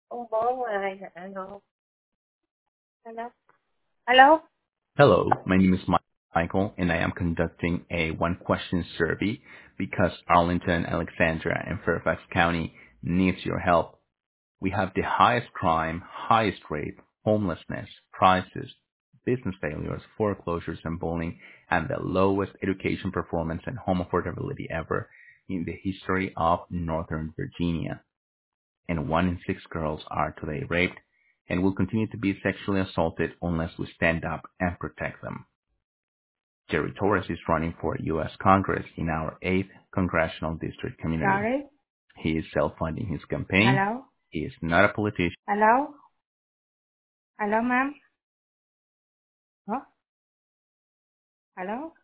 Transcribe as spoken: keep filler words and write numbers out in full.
Ông bố ngoài hả? Hello. Hello. Hello. Hello, my name is Mi- Michael, and I am conducting a one-question survey because Arlington, Alexandria, and Fairfax County needs your help. We have the highest crime, highest rate, homelessness, prices, business failures, foreclosures, and bullying, and the lowest education performance and home affordability ever in the history of Northern Virginia. And one in six girls are today raped and will continue to be sexually assaulted unless we stand up and protect them. Jerry Torres is running for U S Congress in our eighth Congressional District community. Sorry. He is self-funding his campaign. Hello. He is not a politician. Hello. Hello, ma'am. Huh? Hello.